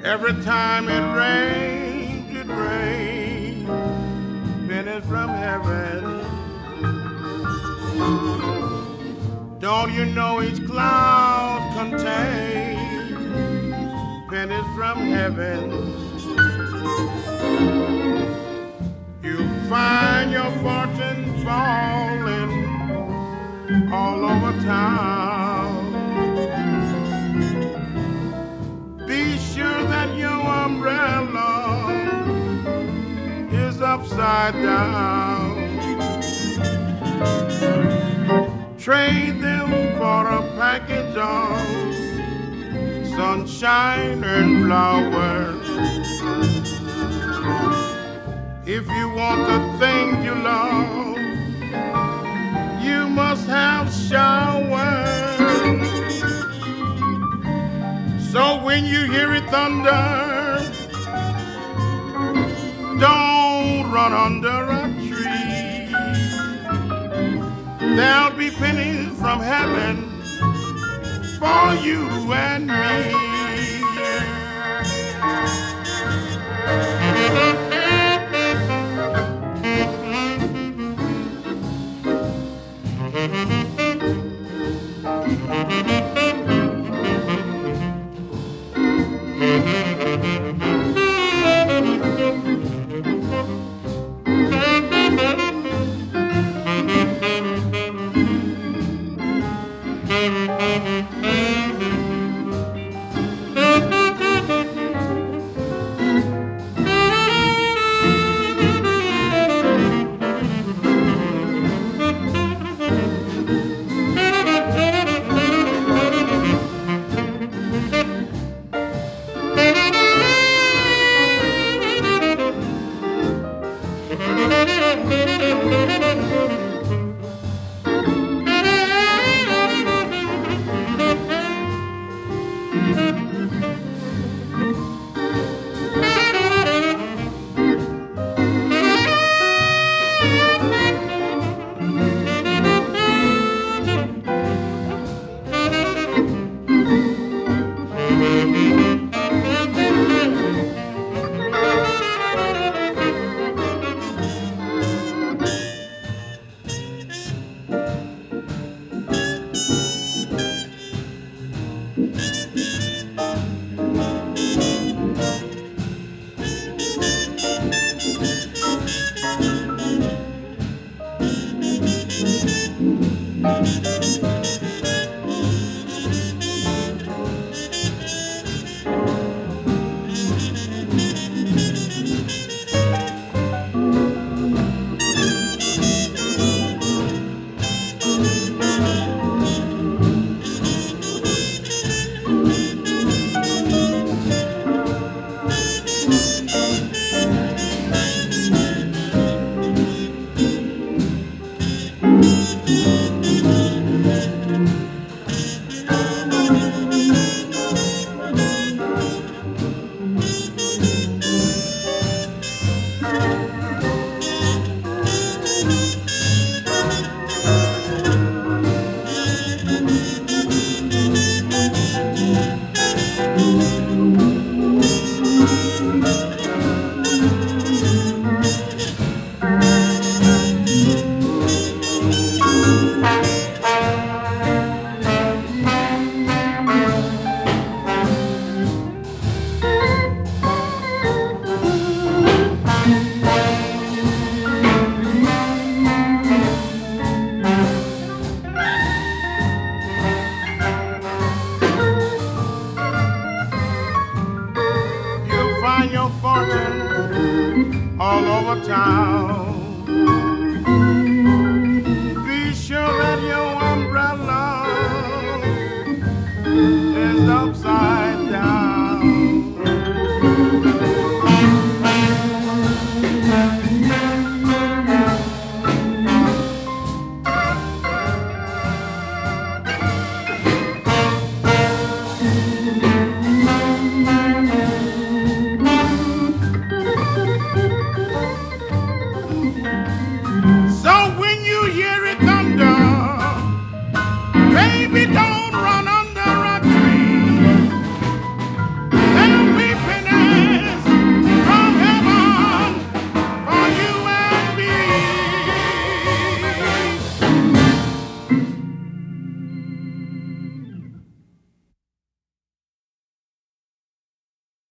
Every time it rains, pennies from heaven. Don't you know each cloud contains pennies from heaven? You'll find your fortune falling all over town. Be sure that your umbrella is upside down. Trade them for a package of sunshine and flowers. If you want the things you love, you must have showers. So when you hear it thunder, don't run under a tree. There'll be pennies from heaven for you and me. Your fortune all over town.